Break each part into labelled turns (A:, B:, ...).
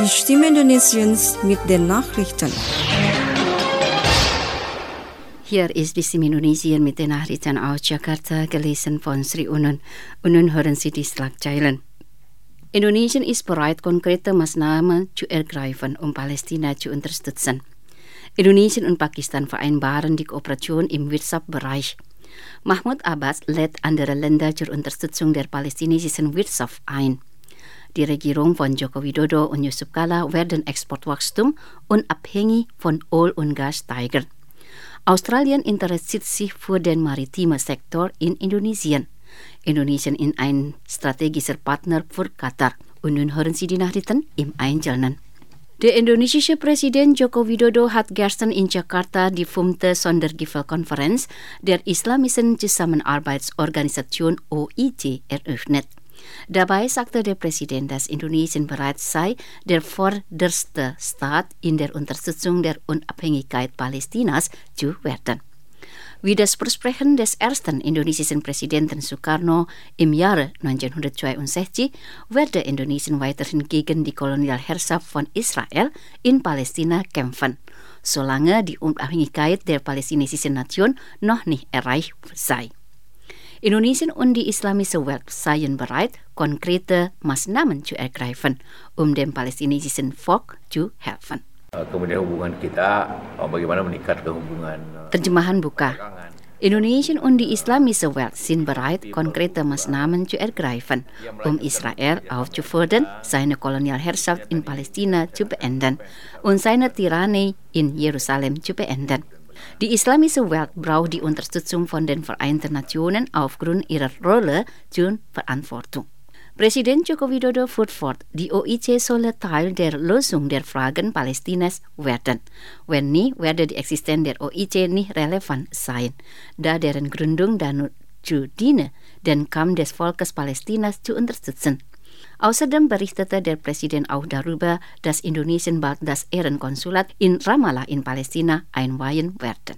A: Die Stimme Indonesiens mit den Nachrichten.
B: Hier ist die Stimme Indonesien mit den Nachrichten aus Jakarta, gelesen von Sri Unun. Unun hören Sie die Schlagzeilen. Indonesien ist bereit, konkrete Maßnahmen zu ergreifen, Palästina zu unterstützen. Indonesien und Pakistan vereinbaren die Kooperation im Wirtschaftsbereich. Mahmoud Abbas lädt andere Länder zur Unterstützung der palästinensischen Wirtschaft ein. Die Regierung von Joko Widodo und Yusuf Kala werden Exportwachstum unabhängig von Öl und Gas steigern. Australien interessiert sich für den maritimen Sektor in Indonesien. Indonesien ist ein strategischer Partner für Katar. Und nun hören Sie die Nachrichten im Einzelnen. Der indonesische Präsident Joko Widodo hat gestern in Jakarta die 5. Sondergipfelkonferenz der Islamischen Zusammenarbeitsorganisation OIC eröffnet. Dabei sagte der Präsident, dass Indonesien bereit sei, der vorderste Staat in der Unterstützung der Unabhängigkeit Palästinas zu werden. Wie das Versprechen des ersten indonesischen Präsidenten Sukarno im Jahre 1962 werde Indonesien weiterhin gegen die Kolonialherrschaft von Israel in Palästina kämpfen, solange die Unabhängigkeit der palästinensischen Nation noch nicht erreicht sei. Indonesien und die islamische Welt seien bereit, konkrete Maßnahmen zu ergreifen, dem palästinensischen Volk zu helfen.
C: Kemudian hubungan kita, bagaimana meningkatkan hubungan.
B: Terjemahan buka. Indonesien und die islamische Welt sind bereit, konkrete Maßnahmen zu ergreifen, Israel aufzufordern, seine Kolonialherrschaft in Palästina zu beenden und seine Tyrannie in Jerusalem zu beenden. Die islamische Welt braucht die Unterstützung von den Vereinten Nationen aufgrund ihrer Rolle zur Verantwortung. Präsident Joko Widodo fuhr fort, die OIC solle Teil der Lösung der Fragen Palästinas werden. Wenn nicht, werde die Existenz der OIC nicht relevant sein, da deren Gründung dazu diene, den Kampf des Volkes Palästinas zu unterstützen. Außerdem berichtete der Präsident auch darüber, dass Indonesien bald das Ehrenkonsulat in Ramallah in Palästina einweihen werde.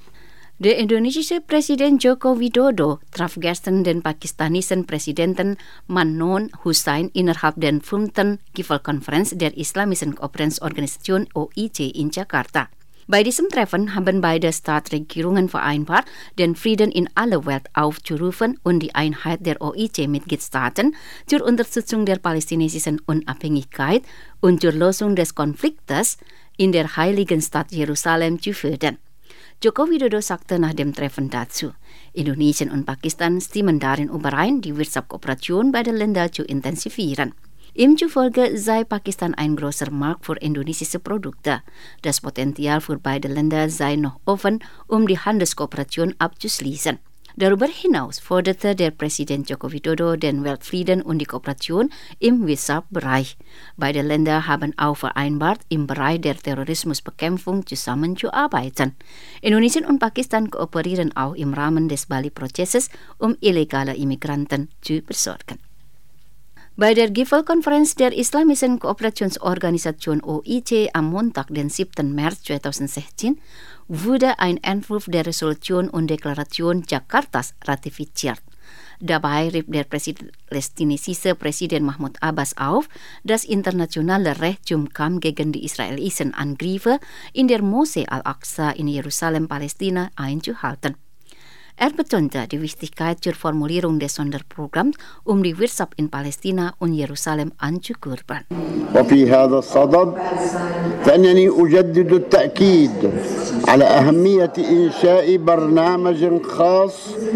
B: Der indonesische Präsident Joko Widodo traf gestern den pakistanischen Präsidenten Mamnoon Hussain innerhalb der 5. Gipfelkonferenz der Islamischen Kooperationsorganisation OIC in Jakarta. Bei diesem Treffen haben beide Staatsregierungen vereinbart, den Frieden in aller Welt aufzurufen und die Einheit der OIC-Mitgliedstaaten zur Unterstützung der palästinensischen Unabhängigkeit und zur Lösung des Konfliktes in der heiligen Stadt Jerusalem zu fördern. Joko Widodo sagte nach dem Treffen dazu, Indonesien und Pakistan stimmen darin überein, die Wirtschaftskooperation beiden Länder zu intensivieren. Ihm zufolge sei Pakistan ein großer Markt für indonesische Produkte. Das Potenzial für beide Länder sei noch offen, die Handelskooperation abzuschließen. Darüber hinaus forderte der Präsident Joko Widodo den Weltfrieden und die Kooperation im Wirtschaftsbereich. Beide Länder haben auch vereinbart, im Bereich der Terrorismusbekämpfung zusammenzuarbeiten. Indonesien und Pakistan kooperieren auch im Rahmen des Bali-Prozesses, illegale Immigranten zu besorgen. Bei der Gipfelkonferenz der Islamischen Kooperationsorganisation OIC am Montag, den 7. März 2016, wurde ein Entwurf der Resolution und Deklaration Jakartas ratifiziert. Dabei rief der palästinensische Präsident Mahmoud Abbas auf, das internationale Recht zum Kampf gegen die israelischen Angriffe in der Moschee Al-Aqsa in Jerusalem, Palästina einzuhalten. Er betonte die Wichtigkeit zur Formulierung des Sonderprogramms, die Wirtschaft in Palästina und Jerusalem anzukurbeln.
D: وفي هذا الصدد فإنني أجدد التأكيد على أهمية إنشاء برنامج خاص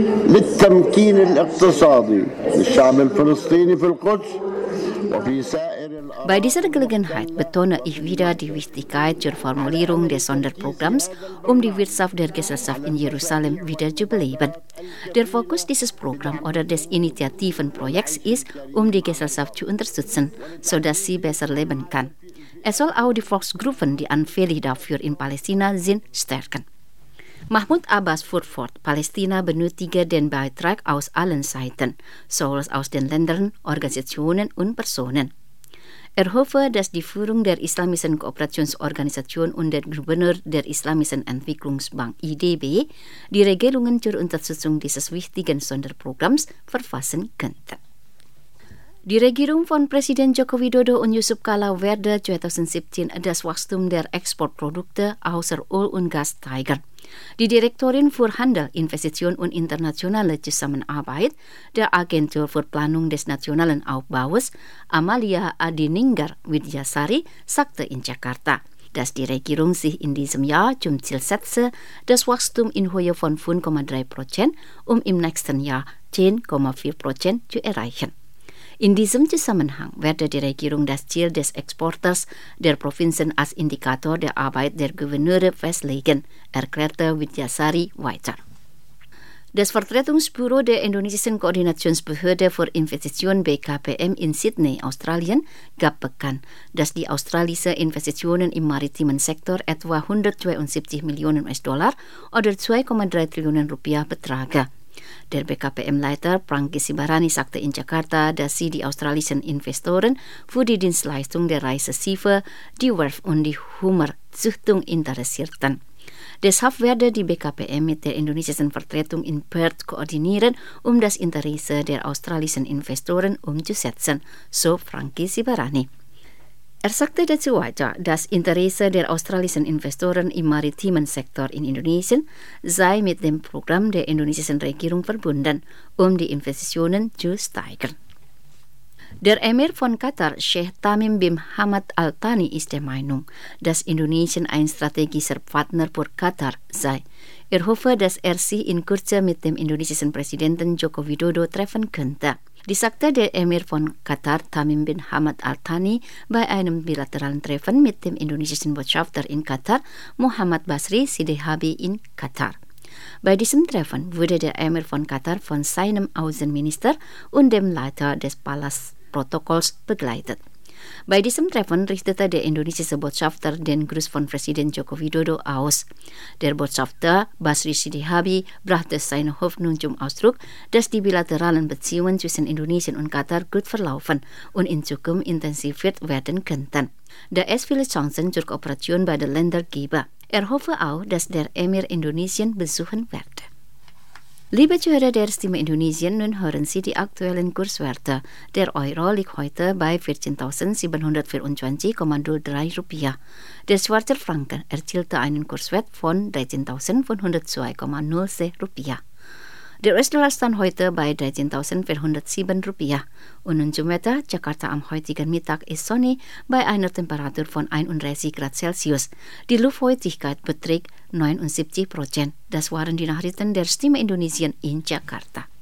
D: للتمكين الاقتصادي للشعب الفلسطيني في القدس وفي سائر الأراضي.
B: Bei dieser Gelegenheit betone ich wieder die Wichtigkeit zur Formulierung des Sonderprogramms, die Wirtschaft der Gesellschaft in Jerusalem wieder zu beleben. Der Fokus dieses Programms oder des Initiativenprojekts ist, die Gesellschaft zu unterstützen, sodass sie besser leben kann. Es soll auch die Volksgruppen, die anfällig dafür in Palästina sind, stärken. Mahmoud Abbas fuhr fort, Palästina benötige den Beitrag aus allen Seiten, sowohl aus den Ländern, Organisationen und Personen. Er hoffe, dass die Führung der Islamischen Kooperationsorganisation und der Gouverneur der Islamischen Entwicklungsbank IDB die Regelungen zur Unterstützung dieses wichtigen Sonderprogramms verfassen könnten. Die regering van Presiden Joko Widodo en Yusuf Kala werden 2017 das Wachstum der Exportprodukte außer Öl und Gas steigern. Die Direktorin für Handel, Investition und internationale Zusammenarbeit der Agentur für Planung des nationalen Aufbaus, Amalia Adininger Widyasari, sagte in Jakarta, dass die Regierung sich in diesem Jahr zum Ziel setze, das Wachstum in Höhe von 5,3%, um im nächsten Jahr 10,4% zu erreichen. In diesem Zusammenhang werde die Regierung das Ziel des Exporters der Provinzen als Indikator der Arbeit der Gouverneure festlegen, erklärte Widyasari weiter. Das Vertretungsbüro der Indonesischen Koordinationsbehörde für Investitionen BKPM in Sydney, Australien, gab bekannt, dass die australische Investitionen im maritimen Sektor etwa 172 Millionen US-Dollar oder 2,3 Trillionen Rupiah betragen. Der BKPM-Leiter Franky Sibarani sagte in Jakarta, dass sie die australischen Investoren für die Dienstleistung der Reiseschiffe, die Werft und die Hummerzüchtung interessierten. Deshalb werde die BKPM mit der indonesischen Vertretung in Perth koordinieren, um das Interesse der australischen Investoren umzusetzen, so Franky Sibarani. Er sagte dazu weiter, das Interesse der australischen Investoren im maritimen Sektor in Indonesien sei mit dem Programm der indonesischen Regierung verbunden, um die Investitionen zu steigern. Der Emir von Katar, Sheikh Tamim bin Hamad Al Thani, ist der Meinung, dass Indonesien ein strategischer Partner für Katar sei. Er hoffe, dass er sich in Kürze mit dem indonesischen Präsidenten Joko Widodo treffen könnte. Dies sagte der Emir von Katar, Tamim bin Hamad Al Thani, bei einem bilateralen Treffen mit dem indonesischen Botschafter in Katar, Muhammad Basri Sidihabi in Katar. Bei diesem Treffen wurde der Emir von Katar von seinem Außenminister und dem Leiter des Palastprotokolls begleitet. Bei diesem Treffen richtete der indonesische Botschafter den Gruß von Präsident Joko Widodo aus. Der Botschafter Basri Sidihabi brachte seine Hoffnung zum Ausdruck, dass die bilateralen Beziehungen zwischen Indonesien und Katar gut verlaufen und in Zukunft intensiviert werden könnten. Da es viele Chancen zur Kooperation bei den Ländergeber. Er hoffe auch, dass der Emir Indonesien besuchen werde. Liebe Zuhörer der Stimme Indonesien, nun hören Sie die aktuellen Kurswerte. Der Euro liegt heute bei 14.724,03 Rupiah. Der Schweizer Franken erzielte einen Kurswert von 13.502,06 Rupiah. Der US-Dollar stand heute bei 13.407 Rupiah. Und nun zum Wetter. Jakarta am heutigen Mittag ist sonnig bei einer Temperatur von 31 Grad Celsius. Die Luftfeuchtigkeit beträgt 79%. Das waren die Nachrichten der Stimme Indonesien in Jakarta.